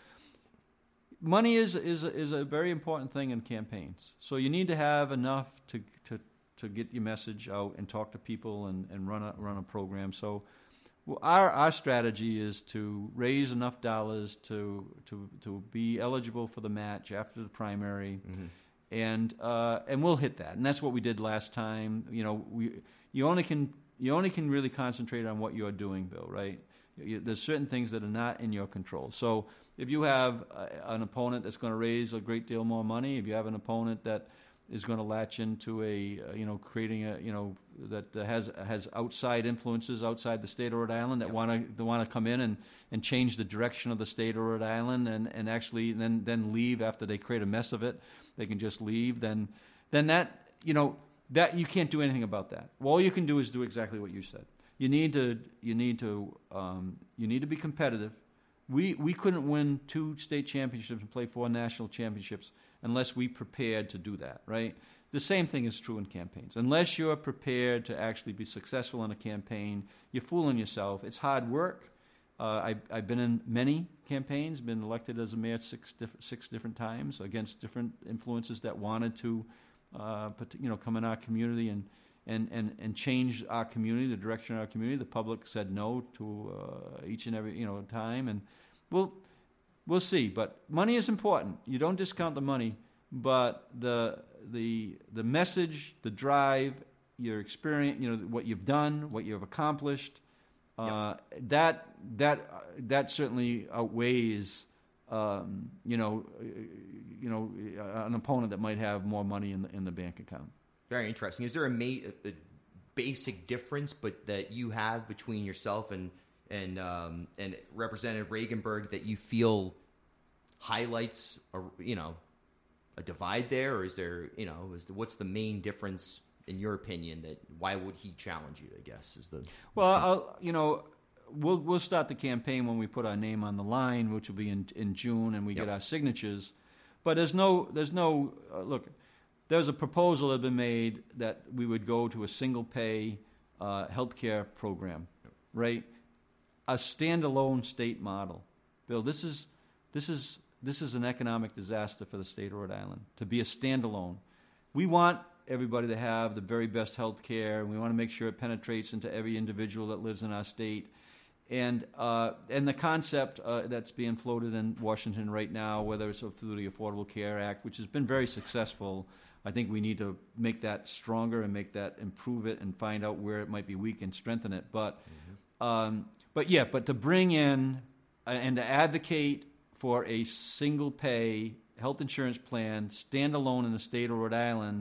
Money is is a, is a very important thing in campaigns. So you need to have enough to to, to get your message out and talk to people and, and run a run a program. So well, our our strategy is to raise enough dollars to to, to be eligible for the match after the primary, mm-hmm. and uh, and we'll hit that. And that's what we did last time. You know, we you only can you only can really concentrate on what you're doing, Bill. Right? You, there's certain things that are not in your control. So. If you have uh, an opponent that's going to raise a great deal more money, if you have an opponent that is going to latch into a, uh, you know, creating a, you know, that uh, has has outside influences outside the state of Rhode Island that want to want to come in and, and change the direction of the state of Rhode Island and, and actually then then leave after they create a mess of it, they can just leave. Then then that you know that you can't do anything about that. All you can do is do exactly what you said. You need to you need to um, you need to be competitive. We we couldn't win two state championships and play four national championships unless we prepared to do that, right? The same thing is true in campaigns. Unless you're prepared to actually be successful in a campaign, you're fooling yourself. It's hard work. Uh, I, I've been in many campaigns, been elected as a mayor six, diff- six different times against different influences that wanted to uh, put, you know, come in our community and And, and, and change our community, the direction of our community. The public said no to uh, each and every you know time, and we'll we'll see. But money is important. You don't discount the money, but the the the message, the drive, your experience, you know what you've done, what you've accomplished. Uh, yep. That that that certainly outweighs um, you know you know an opponent that might have more money in the in the bank account. Very interesting. Is there a, ma- a basic difference, but that you have between yourself and and um, and Representative Regenberg that you feel highlights, a, you know, a divide there, or is there, you know, is the, what's the main difference in your opinion? That why would he challenge you? I guess is the well, I'll, you know, we'll we'll start the campaign when we put our name on the line, which will be in in June, and we yep. get our signatures. But there's no there's no uh, look. There's a proposal that had been made that we would go to a single-pay uh, health care program, right? A standalone state model. Bill, this is this is this is an economic disaster for the state of Rhode Island to be a standalone. We want everybody to have the very best health care, and we want to make sure it penetrates into every individual that lives in our state. And uh, and the concept uh, that's being floated in Washington right now, whether it's through the Affordable Care Act, which has been very successful. I think we need to make that stronger and make that improve it and find out where it might be weak and strengthen it. But, mm-hmm. um, but yeah, but to bring in and to advocate for a single pay health insurance plan, standalone in the state of Rhode Island,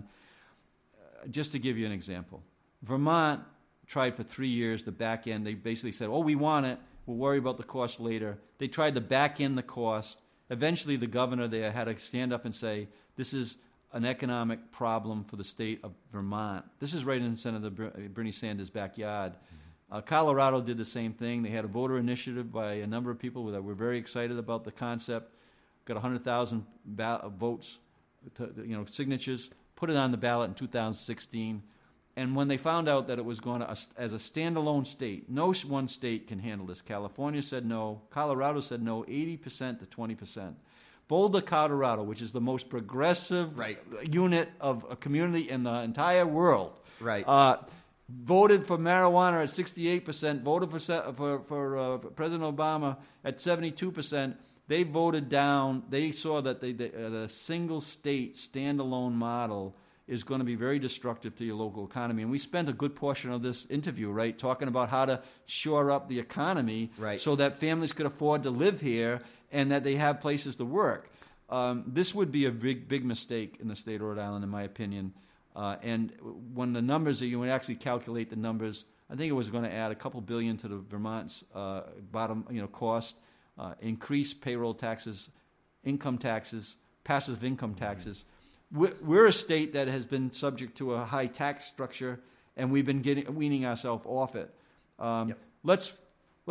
uh, just to give you an example, Vermont tried for three years the back end. They basically said, oh, we want it. We'll worry about the cost later. They tried to back end the cost. Eventually, the governor there had to stand up and say, this is an economic problem for the state of Vermont. This is right in Senator Bernie Sanders' backyard. Mm-hmm. Uh, Colorado did the same thing. They had a voter initiative by a number of people that were very excited about the concept. Got one hundred thousand ba- votes, to, you know, signatures. Put it on the ballot in two thousand sixteen. And when they found out that it was going to, as a standalone state, no one state can handle this. California said no. Colorado said no, eighty percent to twenty percent. Boulder, Colorado, which is the most progressive right. unit of a community in the entire world, right. uh, voted for marijuana at sixty-eight percent, voted for for, for uh, President Obama at seventy-two percent. They voted down. They saw that they, they, uh, a single state standalone model is going to be very destructive to your local economy. And we spent a good portion of this interview, right, talking about how to shore up the economy right. so that families could afford to live here and that they have places to work. Um, this would be a big, big mistake in the state of Rhode Island, in my opinion. Uh, and when the numbers, you would actually calculate the numbers, I think it was going to add a couple billion to the Vermont's uh, bottom, you know, cost, uh, increase payroll taxes, income taxes, passive income taxes. Mm-hmm. We're a state that has been subject to a high tax structure, and we've been getting weaning ourselves off it. Um, yep. Let's let's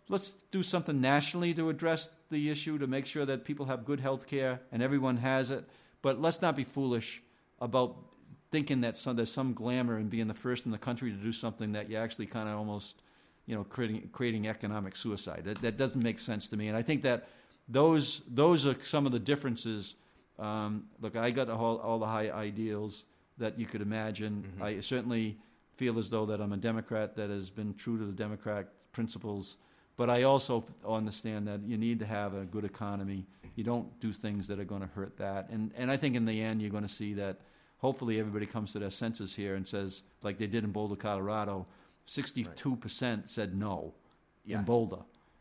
let's do something nationally to address the issue, to make sure that people have good health care and everyone has it. But let's not be foolish about thinking that some, there's some glamour in being the first in the country to do something that you actually kind of almost, you know, creating, creating economic suicide. That, that doesn't make sense to me. And I think that those those are some of the differences. Um, look, I got all, all the high ideals that you could imagine. Mm-hmm. I certainly feel as though that I'm a Democrat that has been true to the Democrat principles. But I also understand that you need to have a good economy. You don't do things that are going to hurt that. And and I think in the end you're going to see that hopefully everybody comes to their senses here and says, like they did in Boulder, Colorado, sixty-two percent right. said no yeah. in Boulder.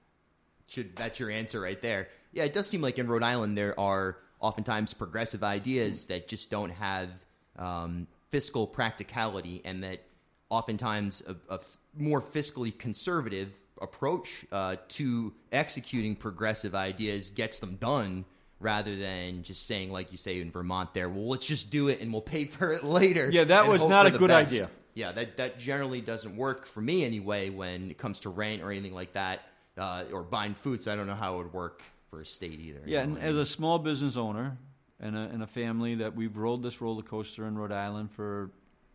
Should that's your answer right there. Yeah, it does seem like in Rhode Island there are oftentimes progressive ideas that just don't have um, fiscal practicality, and that oftentimes a, a f- more fiscally conservative approach uh, to executing progressive ideas gets them done, rather than just saying, like you say in Vermont there, well, let's just do it and we'll pay for it later. Yeah, that was not a good best. idea. Yeah, that, that generally doesn't work for me anyway when it comes to rent or anything like that, uh, or buying food, so I don't know how it would work for a state either. Yeah, and as a small business owner and a, and a family that we've rolled this roller coaster in Rhode Island for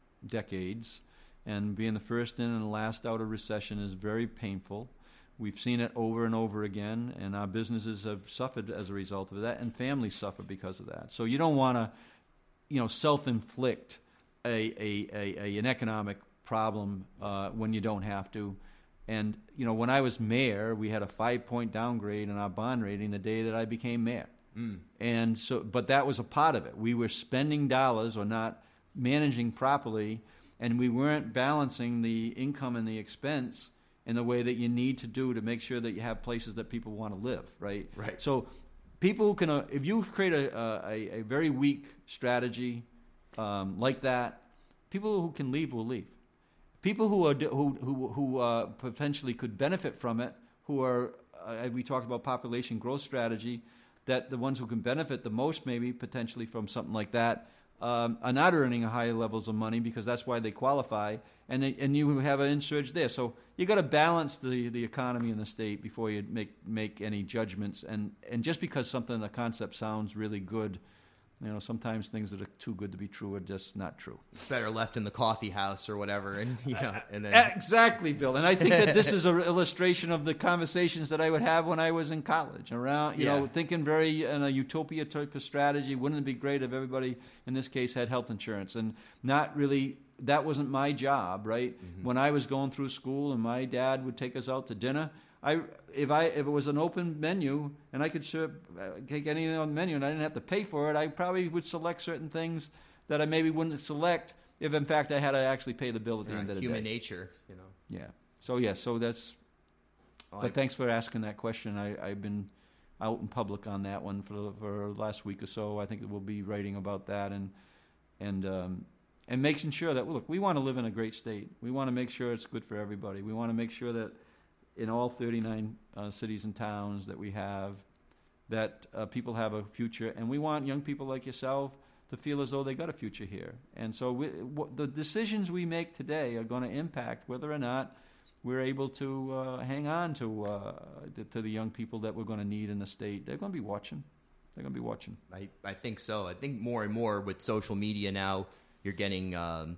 decades, and being the first in and the last out of recession is very painful. We've seen it over and over again, and our businesses have suffered as a result of that, and families suffer because of that. So you don't want to, you know, self-inflict a, a, a, a an economic problem uh, when you don't have to. And you know, when I was mayor, we had a five-point downgrade in our bond rating the day that I became mayor. Mm. And so, but that was a part of it. We were spending dollars or not managing properly, and we weren't balancing the income and the expense in the way that you need to do to make sure that you have places that people want to live, right? Right. So people who can, uh, if you create a, a, a very weak strategy um, like that, people who can leave will leave. People who are who who, who uh, potentially could benefit from it, who are, uh, we talked about population growth strategy, that the ones who can benefit the most maybe potentially from something like that um, are not earning higher levels of money because that's why they qualify, and they, and you have an insurge there. So you got to balance the, the economy in the state before you make make any judgments. And, and just because something, a concept sounds really good, you know, sometimes things that are too good to be true are just not true. It's better left in the coffee house or whatever, and yeah, and then exactly, Bill. And I think that this is an illustration of the conversations that I would have when I was in college, around, you yeah. know, thinking very in a utopia type of strategy. Wouldn't it be great if everybody in this case had health insurance? And not really. That wasn't my job, right? Mm-hmm. When I was going through school, and my dad would take us out to dinner. I if I if it was an open menu and I could serve, take anything on the menu and I didn't have to pay for it, I probably would select certain things that I maybe wouldn't select if in fact I had to actually pay the bill at the yeah, end of the human day. Human nature, you know. Yeah. So yeah. So that's. Oh, but I, thanks for asking that question. I, I've been out in public on that one for for last week or so. I think we'll be writing about that and and. Um, And making sure that, well, look, we want to live in a great state. We want to make sure it's good for everybody. We want to make sure that in all thirty-nine uh, cities and towns that we have, that uh, people have a future. And we want young people like yourself to feel as though they got a future here. And so we, w- the decisions we make today are going to impact whether or not we're able to uh, hang on to, uh, the, to the young people that we're going to need in the state. They're going to be watching. They're going to be watching. I, I think so. I think more and more with social media now, you're getting, um,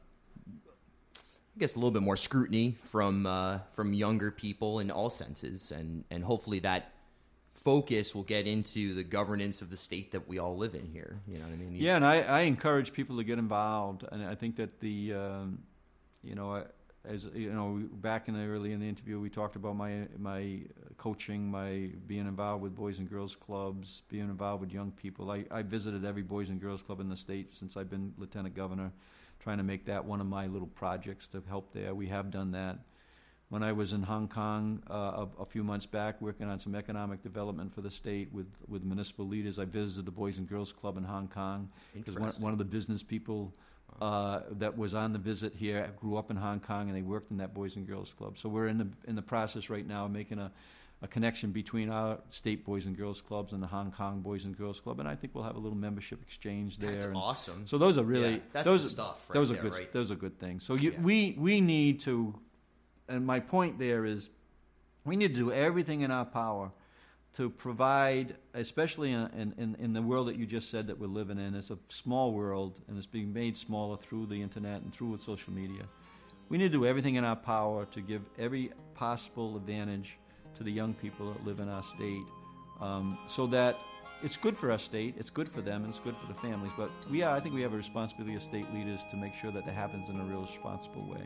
I guess, a little bit more scrutiny from uh, from younger people in all senses, and, and hopefully that focus will get into the governance of the state that we all live in here. You know what I mean? Yeah, and I, I encourage people to get involved, and I think that the, um, you know, as you know, back in the early in the interview, we talked about my my coaching, my being involved with Boys and Girls Clubs, being involved with young people. I, I visited every Boys and Girls Club in the state since I've been Lieutenant Governor, trying to make that one of my little projects to help there. We have done that. When I was in Hong Kong uh, a, a few months back, working on some economic development for the state with, with municipal leaders, I visited the Boys and Girls Club in Hong Kong. Because one, one of the business people Uh, that was on the visit here grew up in Hong Kong, and they worked in that Boys and Girls Club. So we're in the in the process right now of making a, a connection between our state Boys and Girls Clubs and the Hong Kong Boys and Girls Club, and I think we'll have a little membership exchange there. That's and awesome. So those are really yeah, that's those the stuff. Right those there, are good. Right? Those are good things. So you, yeah. we we need to, and my point there is, We need to do everything in our power to provide, especially in, in, in the world that you just said that we're living in. It's a small world, and it's being made smaller through the internet and through social media. We need to do everything in our power to give every possible advantage to the young people that live in our state, um, so that it's good for our state, it's good for them, and it's good for the families. But we are, I think we have a responsibility as state leaders to make sure that that happens in a real responsible way.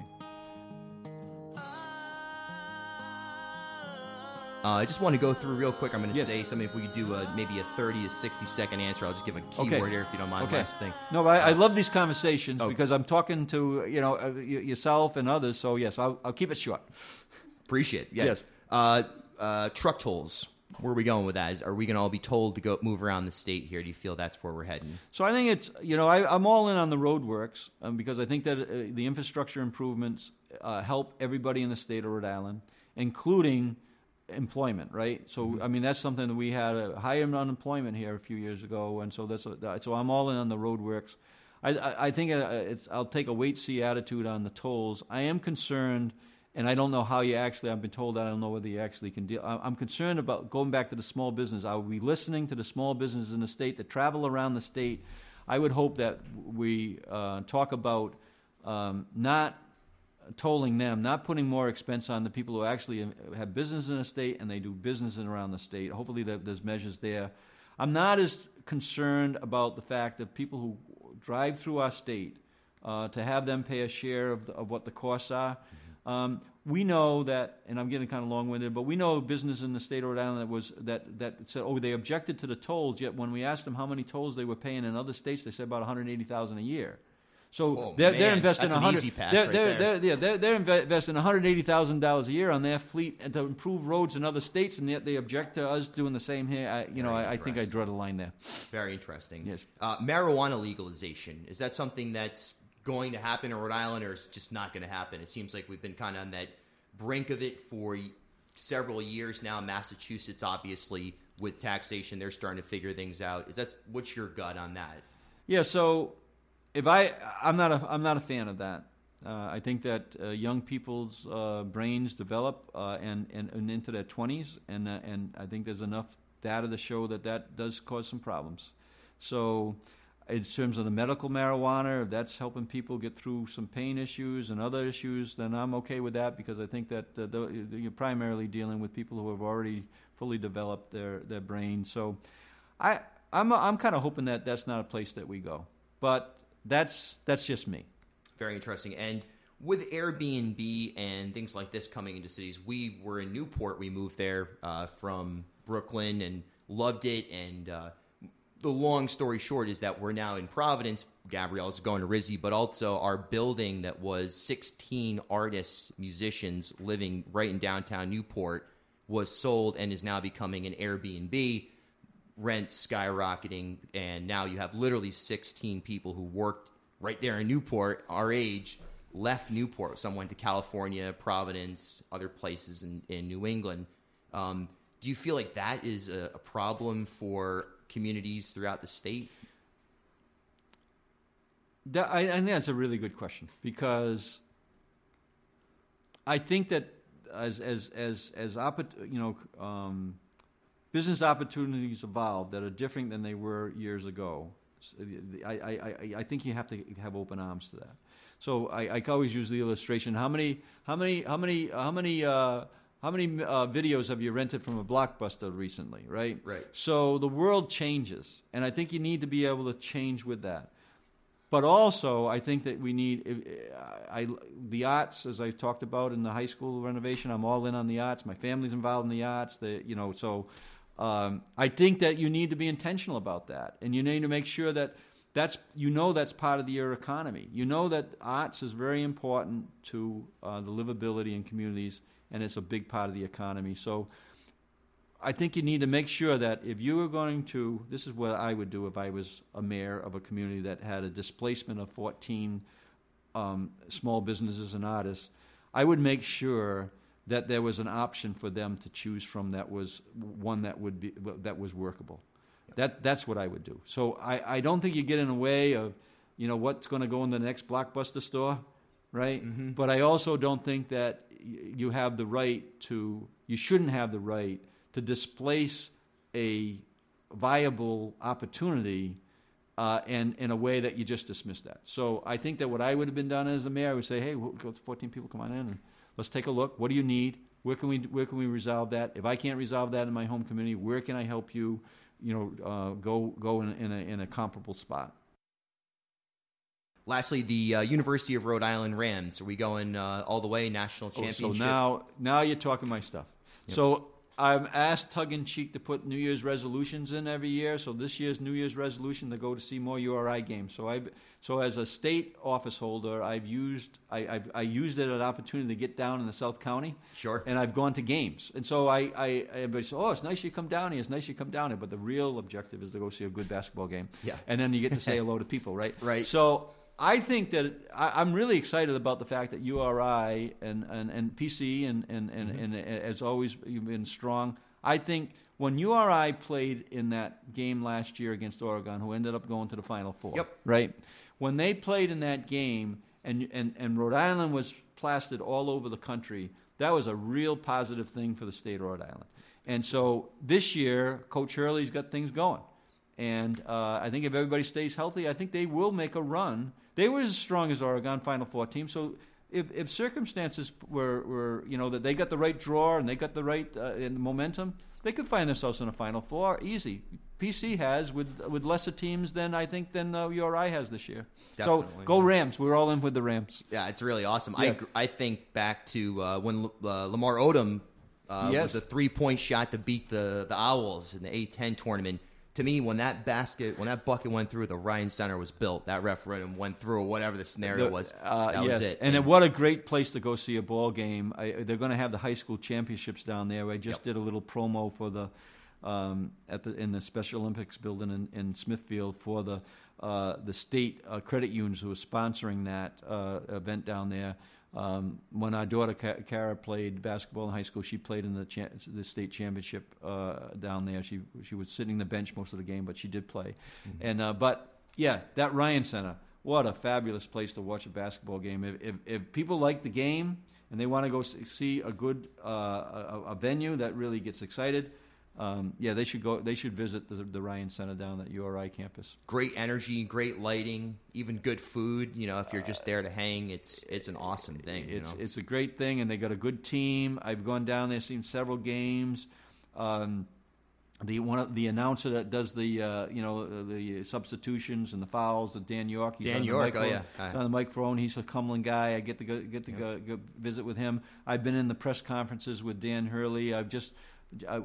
Uh, I just want to go through real quick. I'm going to Yes. say something. If we could do a, maybe a thirty to sixty second answer, I'll just give a keyword Okay. here if you don't mind. Okay. Last thing. No, but I, I love these conversations Oh. because I'm talking to you know uh, y- yourself and others. So yes, I'll, I'll keep it short. Appreciate it. Yeah. Yes. Uh, uh, truck tolls. Where are we going with that? Is, are we going to all be told to go move around the state here? Do you feel that's where we're heading? So I think it's you know I, I'm all in on the roadworks um, because I think that uh, the infrastructure improvements uh, help everybody in the state of Rhode Island, including employment, right? So Mm-hmm. I mean that's something that we had a high unemployment here a few years ago, and so that's a, so I'm all in on the roadworks. I, I, I think uh, it's, I'll take a wait-see attitude on the tolls. I am concerned, and I don't know how you actually. I've been told that I don't know whether you actually can deal. I- I'm concerned about going back to the small business. Are we listening to the small businesses in the state that travel around the state? I would hope that we uh, talk about um, not tolling them, not putting more expense on the people who actually have business in the state and they do business in around the state. Hopefully that there's measures there. I'm not as concerned about the fact that people who drive through our state, uh, to have them pay a share of, the, of what the costs are. Mm-hmm. Um, we know that, and I'm getting kind of long-winded, but we know business in the state of Rhode Island that was that that said, oh, they objected to the tolls. Yet when we asked them how many tolls they were paying in other states, they said about one hundred eighty thousand a year. So Oh, they're, man, they're investing that's an one hundred. easy pass they're, right they're, there. they're, yeah, they're, they're inve- investing one hundred eighty thousand dollars a year on their fleet and to improve roads in other states, and yet they object to us doing the same here. I, you know, Very I, I think I interesting. draw the line there. Very interesting. Yes. Uh, marijuana legalization. Is that something that's going to happen in Rhode Island, or is it just not going to happen? It seems like we've been kind of on that brink of it for several years now. Massachusetts, obviously, with taxation, they're starting to figure things out. Is that what's your gut on that? Yeah. So if I, I'm not a, I'm not a fan of that. Uh, I think that uh, young people's uh, brains develop uh, and, and and into their twenties, and uh, and I think there's enough data to show that that does cause some problems. So, in terms of the medical marijuana, if that's helping people get through some pain issues and other issues, then I'm okay with that because I think that uh, the, you're primarily dealing with people who have already fully developed their, their brains. So, I I'm I'm kind of hoping that that's not a place that we go, but that's that's just me. Very interesting. And with Airbnb and things like this coming into cities, we were in Newport. We moved there uh, from Brooklyn and loved it. And uh, the long story short is that we're now in Providence. Gabrielle's going to R I S D, but also our building that was sixteen artists, musicians living right in downtown Newport was sold and is now becoming an Airbnb. Rent skyrocketing, and now you have literally sixteen people who worked right there in Newport, our age, left Newport. Some went to California, Providence, other places in, in New England. Um, do you feel like that is a, a problem for communities throughout the state? That, I, I think that's a really good question because I think that as as as as oppor- you know, um, business opportunities evolve that are different than they were years ago. I, I, I, I think you have to have open arms to that. So I, I always use the illustration: how many how many how many how many uh, how many uh, videos have you rented from a Blockbuster recently? Right. Right. So the world changes, and I think you need to be able to change with that. But also, I think that we need I, I, the arts, as I talked about in the high school renovation. I'm all in on the arts. My family's involved in the arts. The, you know, so um, I think that you need to be intentional about that, and you need to make sure that that's you know that's part of your economy. You know that arts is very important to uh, the livability in communities, and it's a big part of the economy. So I think you need to make sure that if you are going to, this is what I would do if I was a mayor of a community that had a displacement of fourteen um, small businesses and artists, I would make sure that there was an option for them to choose from that was one that would be that was workable. That that's what I would do. So I, I don't think you get in the way of, you know, what's going to go in the next Blockbuster store, right? Mm-hmm. But I also don't think that y- you have the right to you shouldn't have the right to displace a viable opportunity uh, and in a way that you just dismiss that. So I think that what I would have been done as the mayor, I would say, hey, we'll go fourteen people, come on in, and let's take a look. What do you need? Where can we where can we resolve that? If I can't resolve that in my home community, where can I help you? You know, uh, go go in, in a in a comparable spot. Lastly, the uh, University of Rhode Island Rams. Are we going uh, all the way, national championship? Oh, so now, now you're talking my stuff. Yep. So I'm asked tongue-in-cheek to put New Year's resolutions in every year. So this year's New Year's resolution to go to see more U R I games. So I, so as a state office holder, I've used I I've, I used it as an opportunity to get down in the South County. Sure. And I've gone to games. And so I, I everybody says, oh, it's nice you come down here. It's nice you come down here. But the real objective is to go see a good basketball game. Yeah. And then you get to say hello to people, right? Right. So I think that I, I'm really excited about the fact that U R I and, and, and P C and, and, and, mm-hmm. and, and has always been strong. I think when U R I played in that game last year against Oregon, who ended up going to the Final Four, yep. right? When they played in that game and, and, and Rhode Island was plastered all over the country, that was a real positive thing for the state of Rhode Island. And so this year, Coach Hurley's got things going. And uh, I think if everybody stays healthy, I think they will make a run. They were as strong as Oregon, Final Four team. So if, if circumstances were, were, you know, that they got the right draw and they got the right uh, and the momentum, they could find themselves in a Final Four easy. P C has with with lesser teams than I think than uh, U R I has this year. Definitely. So go Rams. We're all in with the Rams. Yeah, it's really awesome. Yeah. I I think back to uh, when uh, Lamar Odom uh, yes. was a three point shot to beat the the Owls in the A ten tournament. To me, when that basket, when that bucket went through, the Ryan Center was built. That referendum went through, or whatever the scenario the, was. Uh, that yes. was it. And, and what a great place to go see a ball game. I, they're going to have the high school championships down there. I just yep. did a little promo for the um, at the in the Special Olympics building in, in Smithfield for the uh, the state uh, credit unions who are sponsoring that uh, event down there. Um, when our daughter Kara played basketball in high school, she played in the cha- the state championship uh, down there. She she was sitting the bench most of the game, but she did play. Mm-hmm. And uh, but yeah, that Ryan Center, what a fabulous place to watch a basketball game. If if, if people like the game and they want to go see a good uh, a, a venue that really gets excited. Um, yeah, they should go. They should visit the, the Ryan Center down at U R I campus. Great energy, great lighting, even good food. You know, if you're just there to hang, it's it's an awesome thing. It's you know? it's a great thing, and they got a good team. I've gone down there, seen several games. Um, the one of, the announcer that does the uh, you know the substitutions and the fouls, the Dan York. He's Dan on York, the oh yeah, he's on the microphone. He's a Cumberland guy. I get to go, get to yep. go, go visit with him. I've been in the press conferences with Dan Hurley. I've just. I,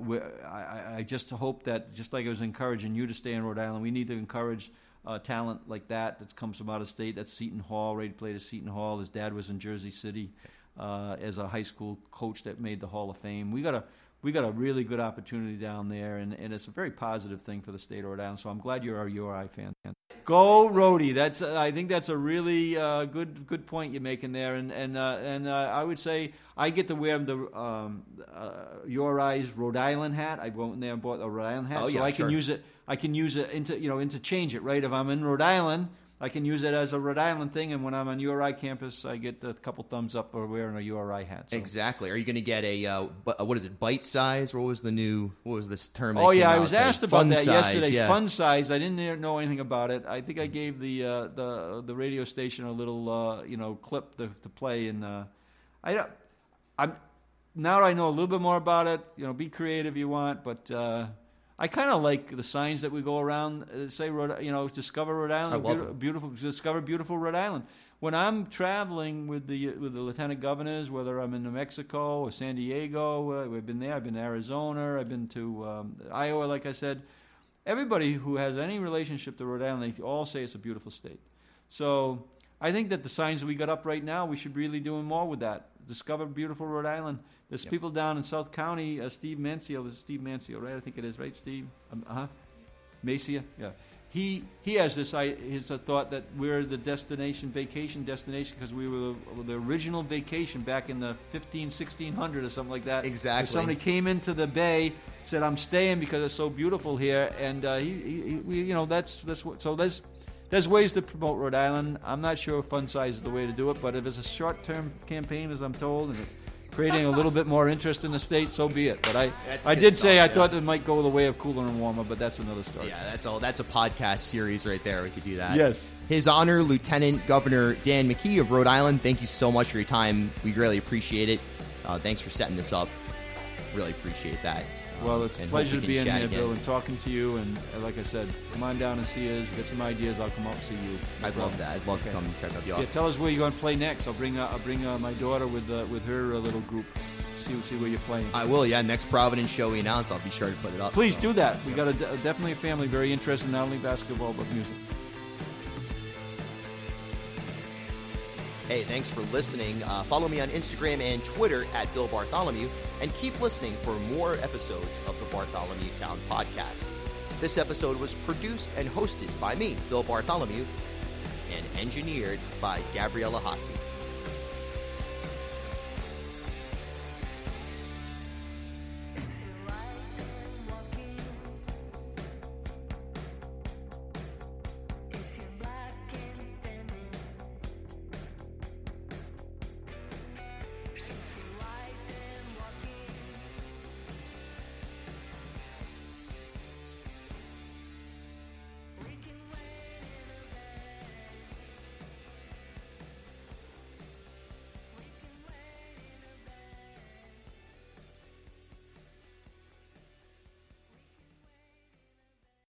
I, I just hope that, just like I was encouraging you to stay in Rhode Island, we need to encourage uh, talent like that that comes from out of state. That's Seton Hall. Ray played at Seton Hall. His dad was in Jersey City uh, as a high school coach that made the Hall of Fame. We got a we got a really good opportunity down there, and, and it's a very positive thing for the state of Rhode Island. So I'm glad you're a U R I fan. Go Rhodey! That's uh, I think that's a really uh, good good point you're making there, and and uh, and uh, I would say I get to wear the um, uh, U R I's Rhode Island hat. I went in there and bought a Rhode Island hat, oh, so yeah, I sure. can use it. I can use it into you know interchange it right. If I'm in Rhode Island, I can use it as a Rhode Island thing, and when I'm on U R I campus, I get a couple thumbs up for wearing a U R I hat. So. Exactly. Are you going to get a uh, what is it? Bite size? What was the new? What was this term? Oh yeah, I was asked about Fun that size, yesterday. Yeah. Fun size. I didn't know anything about it. I think I gave the uh, the the radio station a little uh, you know clip to, to play, and uh, I I'm now that I know a little bit more about it. You know, be creative if you want, but. Uh, I kind of like the signs that we go around, uh, say, Rhode, you know, discover Rhode Island, I love beautiful, it. beautiful, discover beautiful Rhode Island. When I'm traveling with the with the lieutenant governors, whether I'm in New Mexico or San Diego, uh, we've been there. I've been to Arizona. I've been to um, Iowa. Like I said, everybody who has any relationship to Rhode Island, they all say it's a beautiful state. So I think that the signs that we got up right now, we should really do more with that. Discover beautiful Rhode Island. There's Yep. people down in South County, uh, Steve Mansfield, this is Steve Mansfield, right? I think it is, right, Steve? Um, uh-huh. Macia? Yeah. He he has this I, his uh, thought that we're the destination, vacation destination, because we were the, the original vacation back in the fifteen, sixteen hundred or something like that. Exactly. Where somebody came into the bay, said, I'm staying because it's so beautiful here. And, uh, he, he, he, we, you know, that's, that's what, so there's, There's ways to promote Rhode Island. I'm not sure if fun size is the way to do it, but if it's a short-term campaign, as I'm told, and it's creating a little bit more interest in the state, so be it. But I, That's I good did stuff, say I yeah. thought it might go the way of cooler and warmer, but that's another story. Yeah, that's all. That's a podcast series right there. We could do that. Yes. His Honor, Lieutenant Governor Dan McKee of Rhode Island, thank you so much for your time. We really appreciate it. Uh, thanks for setting this up. Really appreciate that. Well, it's a And pleasure hope to we be can in chat here, again. Bill, and talking to you. And uh, like I said, come on down and see us. Get some ideas. I'll come out and see you. No I'd love problem. that. I'd love Okay. to come and check out the Yeah, office. tell us where you're going to play next. I'll bring uh, I'll bring uh, my daughter with uh, with her uh, little group. See see where you're playing. I will, yeah. Next Providence show we announce, I'll be sure to put it up. Please so. do that. We got a, definitely a family very interested in not only basketball but music. Hey, thanks for listening. Uh, follow me on Instagram and Twitter at Bill Bartholomew, and keep listening for more episodes of the Bartholomew Town podcast. This episode was produced and hosted by me, Bill Bartholomew, and engineered by Gabriella Hassi.